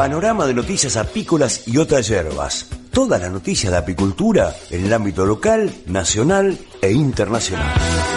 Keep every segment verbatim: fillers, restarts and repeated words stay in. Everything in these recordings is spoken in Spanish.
panorama de noticias apícolas y otras hierbas. Todas las noticias de apicultura en el ámbito local, nacional e internacional.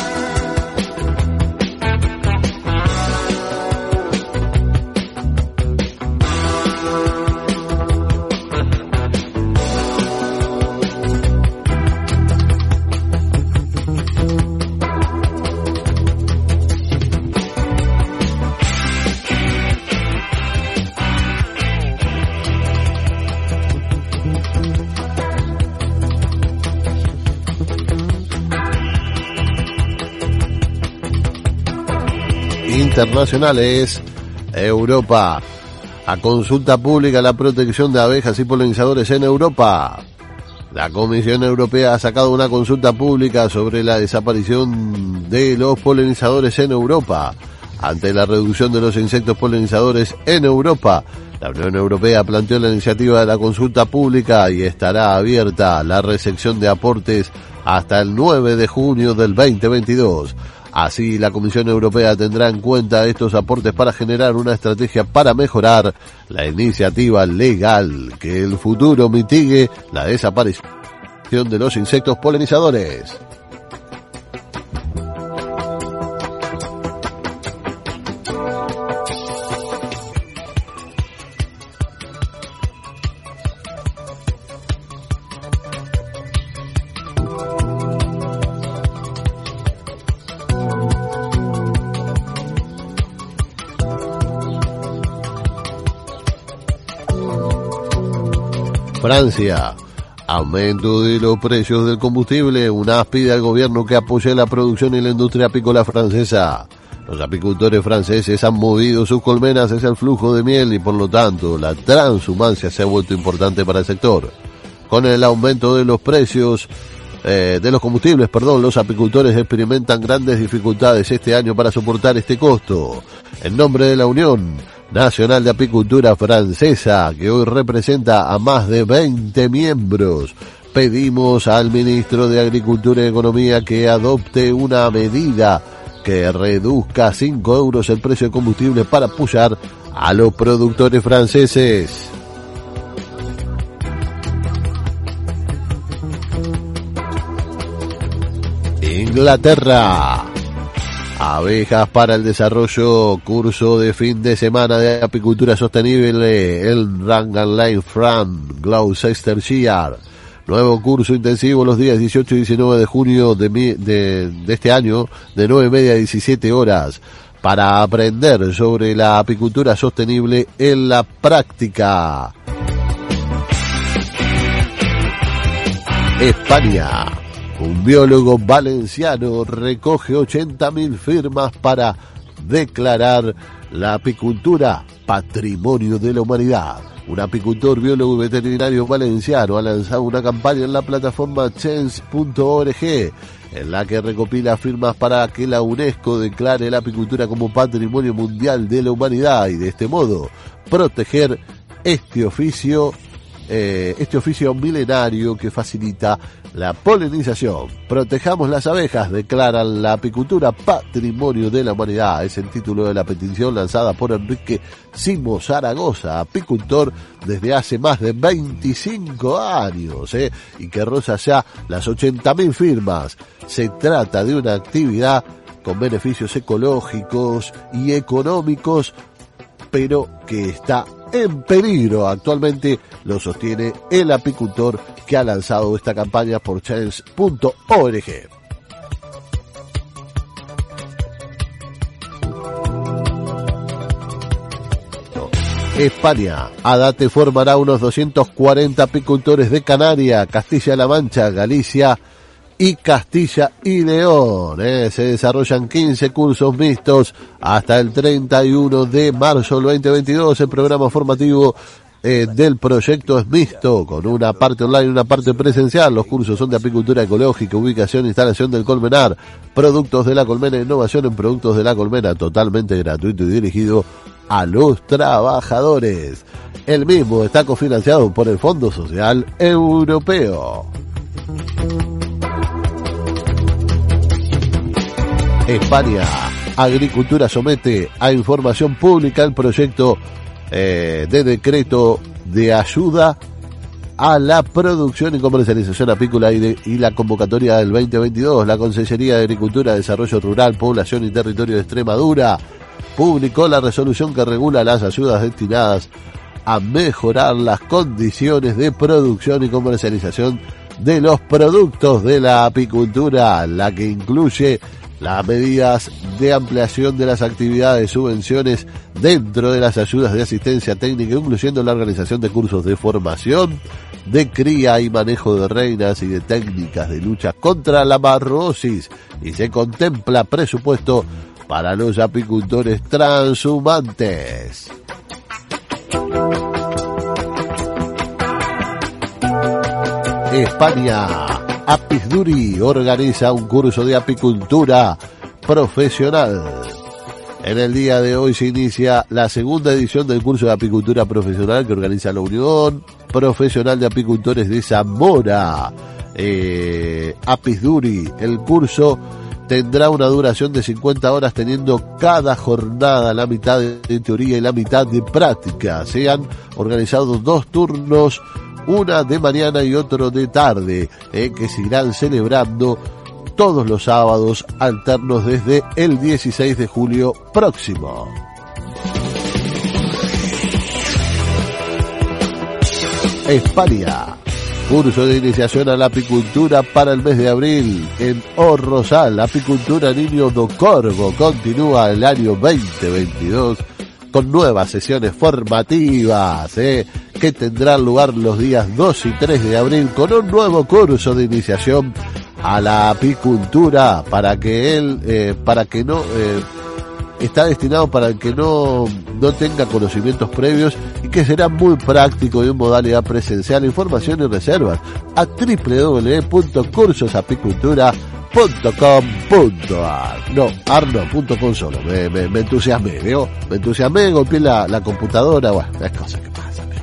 Internacionales. Europa. A consulta pública la protección de abejas y polinizadores en Europa. La Comisión Europea ha sacado una consulta pública sobre la desaparición de los polinizadores en Europa. Ante la reducción de los insectos polinizadores en Europa, la Unión Europea planteó la iniciativa de la consulta pública y estará abierta la recepción de aportes hasta el nueve de junio del veinte veintidós. Así, la Comisión Europea tendrá en cuenta estos aportes para generar una estrategia para mejorar la iniciativa legal que en el futuro mitigue la desaparición de los insectos polinizadores. Francia. Aumento de los precios del combustible. UNAS pide al gobierno que apoye la producción y la industria apícola francesa. Los apicultores franceses han movido sus colmenas hacia el flujo de miel y por lo tanto la transhumancia se ha vuelto importante para el sector. Con el aumento de los precios eh, de los combustibles, perdón, los apicultores experimentan grandes dificultades este año para soportar este costo. En nombre de la Unión Nacional de Apicultura Francesa, que hoy representa a más de veinte miembros, pedimos al ministro de Agricultura y Economía que adopte una medida que reduzca cinco euros el precio de combustible para apoyar a los productores franceses. Inglaterra. Abejas para el desarrollo, curso de fin de semana de apicultura sostenible en Ranganline Farm, Gloucestershire. Nuevo curso intensivo los días dieciocho y diecinueve de junio de, de, de este año, de nueve y media a diecisiete horas, para aprender sobre la apicultura sostenible en la práctica. España. Un biólogo valenciano recoge ochenta mil firmas para declarar la apicultura patrimonio de la humanidad. Un apicultor, biólogo y veterinario valenciano ha lanzado una campaña en la plataforma change punto org en la que recopila firmas para que la UNESCO declare la apicultura como patrimonio mundial de la humanidad y de este modo proteger este oficio Eh, este oficio milenario que facilita la polinización. Protejamos las abejas, declaran la apicultura patrimonio de la humanidad. Es el título de la petición lanzada por Enrique Simo Zaragoza, apicultor desde hace más de veinticinco años, eh, y que roza ya las ochenta mil firmas. Se trata de una actividad con beneficios ecológicos y económicos, pero que está en peligro actualmente, lo sostiene el apicultor que ha lanzado esta campaña por change punto org. España. ADATE formará unos doscientos cuarenta apicultores de Canarias, Castilla-La Mancha, Galicia y Castilla y León. Eh, se desarrollan quince cursos mixtos hasta el treinta y uno de marzo del veinte veintidós. El programa formativo eh, del proyecto es mixto, con una parte online y una parte presencial. Los cursos son de apicultura ecológica, ubicación e instalación del colmenar, productos de la colmena, innovación en productos de la colmena, totalmente gratuito y dirigido a los trabajadores. El mismo está cofinanciado por el Fondo Social Europeo. España. Agricultura somete a información pública el proyecto eh, de decreto de ayuda a la producción y comercialización apícola y, de, y la convocatoria del veinte veintidós. La Consellería de Agricultura, Desarrollo Rural, Población y Territorio de Extremadura publicó la resolución que regula las ayudas destinadas a mejorar las condiciones de producción y comercialización de los productos de la apicultura, la que incluye las medidas de ampliación de las actividades, subvenciones dentro de las ayudas de asistencia técnica, incluyendo la organización de cursos de formación, de cría y manejo de reinas y de técnicas de lucha contra la marrosis, y se contempla presupuesto para los apicultores transhumantes. España, Apis Duri organiza un curso de apicultura profesional. En el día de hoy se inicia la segunda edición del curso de apicultura profesional que organiza la Unión Profesional de Apicultores de Zamora. Eh, Apis Duri, el curso tendrá una duración de cincuenta horas, teniendo cada jornada la mitad de teoría y la mitad de práctica. Se han organizado dos turnos, una de mañana y otro de tarde, eh, que se irán celebrando todos los sábados alternos desde el dieciséis de julio próximo. España, curso de iniciación a la apicultura para el mes de abril en O Rosal. Apicultura Niño do Corvo continúa el año veinte veintidós con nuevas sesiones formativas, eh, que tendrán lugar los días dos y tres de abril con un nuevo curso de iniciación a la apicultura para que él, eh, para que no, eh, está destinado para el que no, no tenga conocimientos previos y que será muy práctico y en modalidad presencial. Información y reservas a doble u doble u doble u punto cursos apicultura punto com punto a r. No, arno punto com solo, me, me, me entusiasmé, ¿veo? Me entusiasmé, golpeé la, la computadora, bueno, es cosa que pasa, amigo.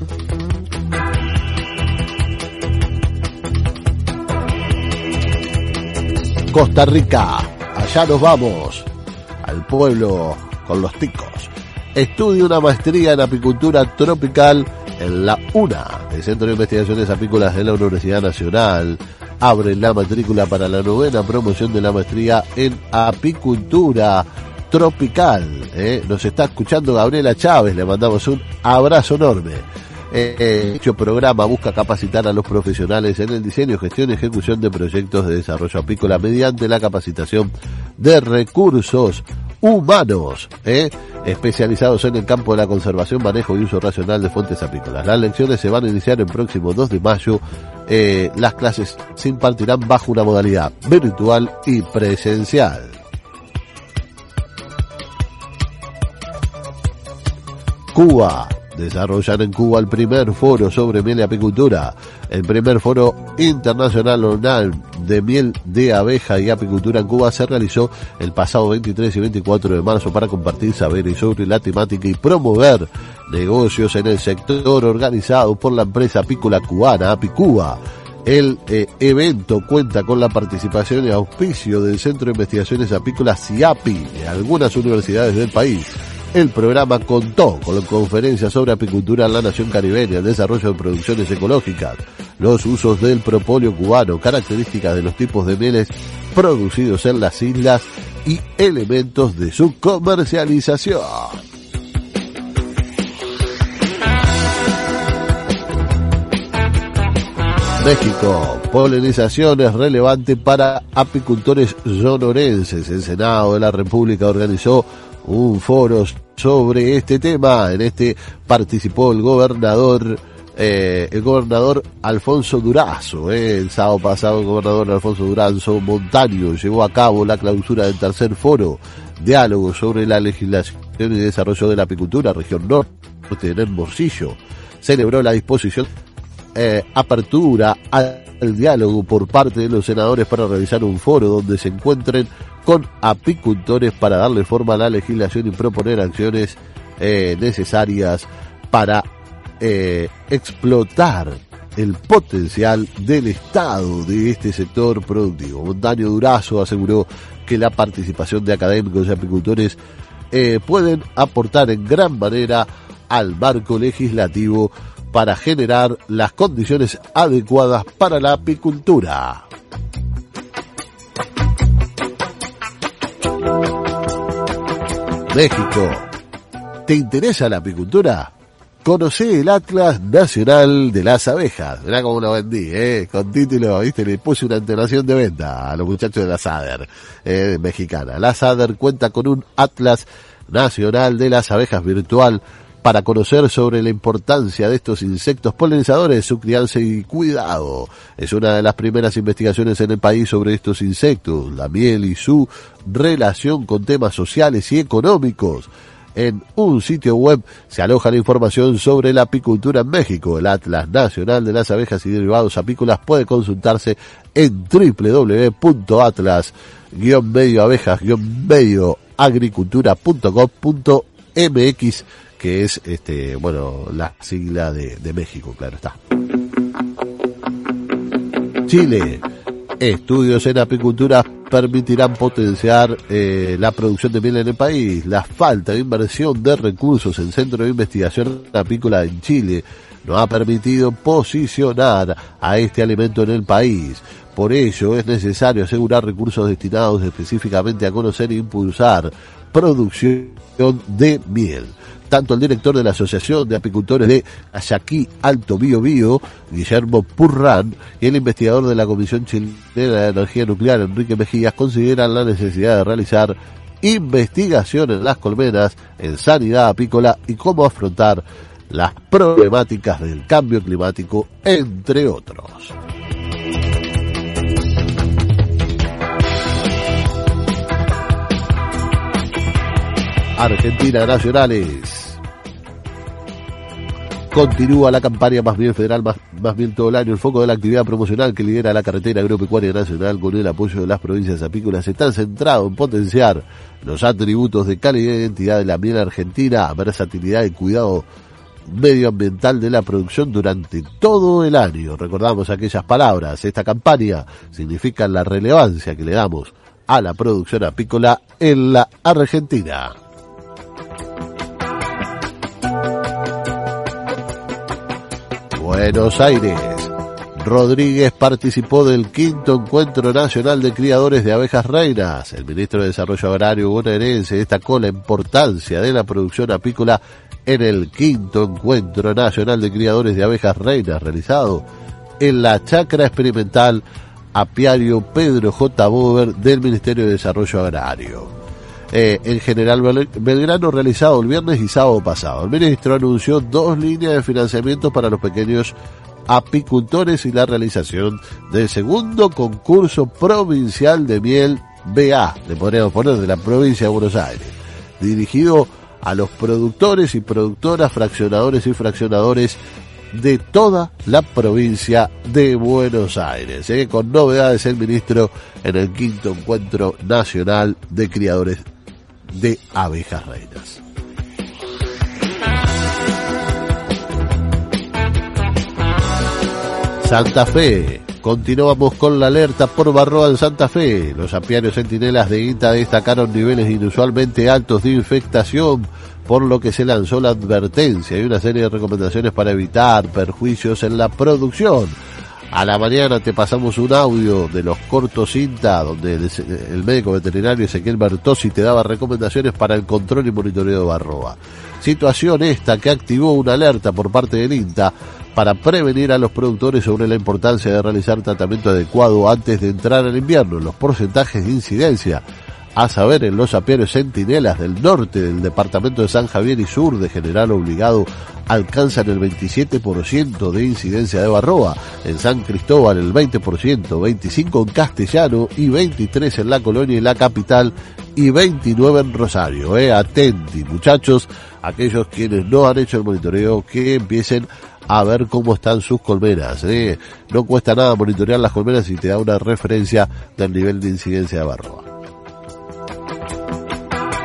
Costa Rica, allá nos vamos, al pueblo con los ticos. Estudia una maestría en apicultura tropical en la UNA, el Centro de Investigaciones Apícolas de la Universidad Nacional. Abre la matrícula para la novena promoción de la maestría en apicultura tropical. ¿eh? Nos está escuchando Gabriela Chávez, le mandamos un abrazo enorme. Eh, dicho programa busca capacitar a los profesionales en el diseño, gestión y ejecución de proyectos de desarrollo apícola mediante la capacitación de recursos humanos, ¿eh? especializados en el campo de la conservación, manejo y uso racional de fuentes apícolas. Las lecciones se van a iniciar el próximo dos de mayo. Eh, las clases se impartirán bajo una modalidad virtual y presencial. Cuba. Desarrollan en Cuba el primer foro sobre miel y apicultura. El primer foro internacional online de miel de abeja y apicultura en Cuba se realizó el pasado veintitrés y veinticuatro de marzo para compartir saberes sobre la temática y promover negocios en el sector, organizado por la empresa apícola cubana Apicuba. El eh, evento cuenta con la participación y auspicio del Centro de Investigaciones Apícolas CIAPI de algunas universidades del país. El programa contó con conferencias sobre apicultura en la nación caribeña, el desarrollo de producciones ecológicas, los usos del propóleo cubano, características de los tipos de mieles producidos en las islas y elementos de su comercialización. México, polinización es relevante para apicultores sonorenses. El Senado de la República organizó un foro sobre este tema. En este participó el gobernador, eh, el gobernador Alfonso Durazo. Eh. El sábado pasado el gobernador Alfonso Durazo Montaño llevó a cabo la clausura del tercer foro, diálogo sobre la legislación y desarrollo de la apicultura, región norte en Hermosillo. Celebró la disposición, eh, apertura al diálogo por parte de los senadores para realizar un foro donde se encuentren con apicultores para darle forma a la legislación y proponer acciones eh, necesarias para eh, explotar el potencial del Estado de este sector productivo. Montaño Durazo aseguró que la participación de académicos y apicultores eh, pueden aportar en gran manera al marco legislativo para generar las condiciones adecuadas para la apicultura. México. ¿Te interesa la apicultura? Conocé el Atlas Nacional de las Abejas. Mirá cómo lo vendí, eh, con título, viste, le puse una entonación de venta a los muchachos de la S A D E R, eh, mexicana. La S A D E R cuenta con un Atlas Nacional de las Abejas virtual para conocer sobre la importancia de estos insectos polinizadores, su crianza y cuidado. Es una de las primeras investigaciones en el país sobre estos insectos, la miel y su relación con temas sociales y económicos. En un sitio web se aloja la información sobre la apicultura en México. El Atlas Nacional de las Abejas y Derivados Apícolas puede consultarse en doble u doble u doble u punto atlas guion medio abejas guion medio agricultura punto gov punto m x, que es este bueno la sigla de, de México, claro está. Chile. Estudios en apicultura permitirán potenciar eh, la producción de miel en el país. La falta de inversión de recursos en centros de investigación apícola en Chile no ha permitido posicionar a este alimento en el país. Por ello es necesario asegurar recursos destinados específicamente a conocer e impulsar producción de miel. Tanto el director de la Asociación de Apicultores de Ayaquí Alto Biobío, Guillermo Purrán, y el investigador de la Comisión Chilena de Energía Nuclear, Enrique Mejías, consideran la necesidad de realizar investigación en las colmenas, en sanidad apícola y cómo afrontar las problemáticas del cambio climático, entre otros. Argentina Nacionales. Continúa la campaña Más Bien Federal, más, más bien todo el año. El foco de la actividad promocional que lidera la carretera agropecuaria nacional con el apoyo de las provincias apícolas está centrado en potenciar los atributos de calidad e identidad de la miel argentina, versatilidad y cuidado medioambiental de la producción durante todo el año. Recordamos aquellas palabras. Esta campaña significa la relevancia que le damos a la producción apícola en la Argentina. Buenos Aires. Rodríguez participó del quinto Encuentro Nacional de Criadores de Abejas Reinas. El ministro de Desarrollo Agrario bonaerense destacó la importancia de la producción apícola en el quinto Encuentro Nacional de Criadores de Abejas Reinas realizado en la Chacra Experimental Apiario Pedro J. Bover del Ministerio de Desarrollo Agrario. Eh, en General Belgrano, realizado el viernes y sábado pasado. El ministro anunció dos líneas de financiamiento para los pequeños apicultores y la realización del segundo concurso provincial de miel B A, le podríamos poner, de la provincia de Buenos Aires, dirigido a los productores y productoras, fraccionadores y fraccionadores de toda la provincia de Buenos Aires. Eh, con novedades el ministro en el quinto Encuentro Nacional de Criadores de Abejas Reinas. Santa Fe. Continuamos con la alerta por varroa en Santa Fe. Los apiarios centinelas de INTA destacaron niveles inusualmente altos de infectación, por lo que se lanzó la advertencia y una serie de recomendaciones para evitar perjuicios en la producción. A la mañana te pasamos un audio de los cortos INTA, donde el, el médico veterinario Ezequiel Bertossi te daba recomendaciones para el control y monitoreo de varroa. Situación esta que activó una alerta por parte del INTA para prevenir a los productores sobre la importancia de realizar tratamiento adecuado antes de entrar al invierno. Los porcentajes de incidencia, a saber, en los apiarios centinelas del norte del departamento de San Javier y sur de General Obligado, alcanzan el veintisiete por ciento de incidencia de varroa, en San Cristóbal el veinte por ciento, veinticinco por ciento en Castellano y veintitrés por ciento en La Colonia y la capital y veintinueve por ciento en Rosario. Eh, atenti, muchachos, aquellos quienes no han hecho el monitoreo, que empiecen a ver cómo están sus colmenas. Eh. No cuesta nada monitorear las colmenas y te da una referencia del nivel de incidencia de varroa.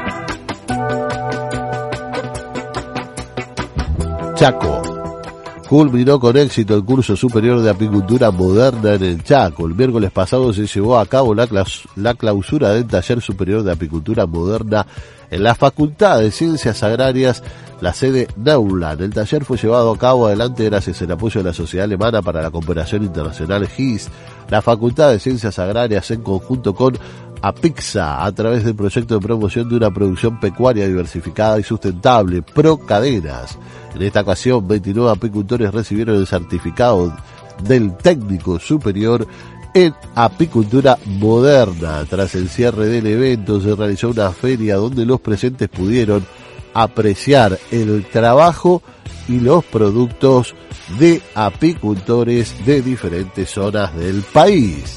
Chaco. Culminó con éxito el curso superior de apicultura moderna en el Chaco. El miércoles pasado se llevó a cabo la, claus- la clausura del taller superior de apicultura moderna en la Facultad de Ciencias Agrarias, la sede Neuland. El taller fue llevado a cabo adelante gracias al apoyo de la Sociedad Alemana para la Cooperación Internacional G I S, la Facultad de Ciencias Agrarias en conjunto con APIXA, a través del proyecto de promoción de una producción pecuaria diversificada y sustentable, Procadenas. En esta ocasión, veintinueve apicultores recibieron el certificado del técnico superior en apicultura moderna. Tras el cierre del evento, se realizó una feria donde los presentes pudieron apreciar el trabajo y los productos de apicultores de diferentes zonas del país.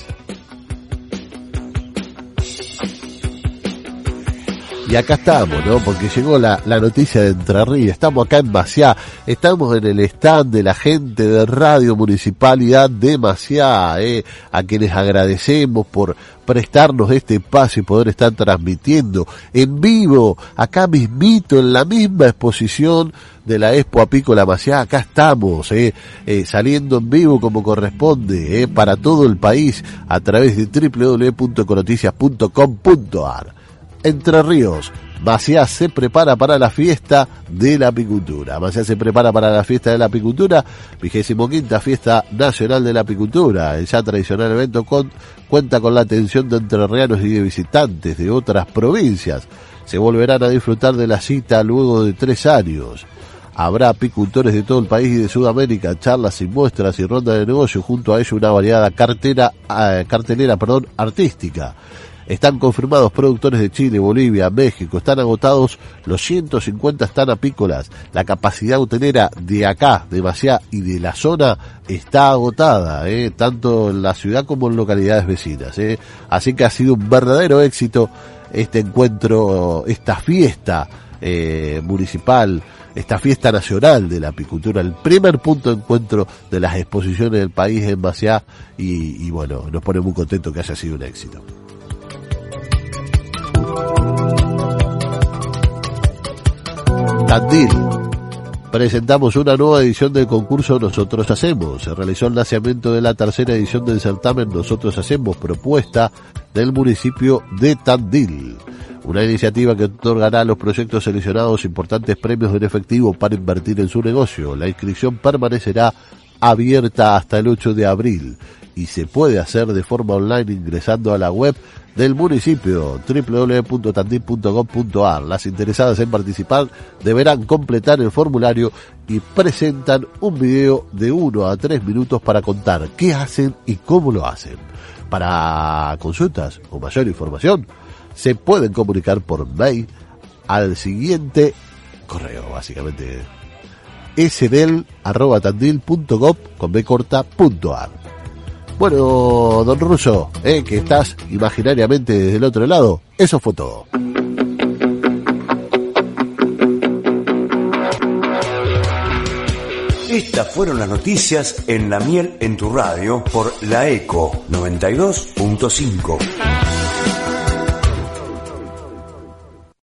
Y acá estamos, ¿no? Porque llegó la, la noticia de Entre Ríos. Estamos acá en Maciá. Estamos en el stand de la gente de Radio Municipalidad de Maciá, ¿eh? A quienes agradecemos por prestarnos este espacio y poder estar transmitiendo en vivo, acá mismito, en la misma exposición de la Expo Apícola Maciá. Acá estamos, eh, eh, saliendo en vivo como corresponde, eh, para todo el país a través de doble u doble u doble u punto econoticias punto com punto a r. Entre Ríos, Maciá se prepara para la fiesta de la apicultura. Maciá se prepara para la fiesta de la apicultura, vigésimo quinta fiesta nacional de la apicultura. El ya tradicional evento con, cuenta con la atención de entrerrianos y de visitantes de otras provincias. Se volverán a disfrutar de la cita luego de tres años. Habrá apicultores de todo el país y de Sudamérica, charlas y muestras y ronda de negocio, junto a ello una variada cartera, eh, cartelera perdón, artística. Están confirmados productores de Chile, Bolivia, México. Están agotados los ciento cincuenta stand apícolas. La capacidad hotelera de acá, de Maciá y de la zona está agotada, eh, tanto en la ciudad como en localidades vecinas. Eh. Así que ha sido un verdadero éxito este encuentro, esta fiesta eh, municipal, esta fiesta nacional de la apicultura, el primer punto de encuentro de las exposiciones del país en Maciá. Y, y bueno, nos pone muy contentos que haya sido un éxito. Tandil. Presentamos una nueva edición del concurso Nosotros Hacemos. Se realizó el lanzamiento de la tercera edición del certamen Nosotros Hacemos, propuesta del municipio de Tandil. Una iniciativa que otorgará a los proyectos seleccionados importantes premios en efectivo para invertir en su negocio. La inscripción permanecerá abierta hasta el ocho de abril y se puede hacer de forma online ingresando a la web del municipio doble u doble u doble u punto tandil punto com punto a r. Las interesadas en participar deberán completar el formulario y presentan un video de uno a tres minutos para contar qué hacen y cómo lo hacen. Para consultas o mayor información se pueden comunicar por mail al siguiente correo, básicamente sdel arroba tandil punto gov con b corta punto a r. Bueno, don Russo, eh, que estás imaginariamente desde el otro lado, eso fue todo. Estas fueron las noticias en La Miel en tu radio por La Eco noventa y dos punto cinco.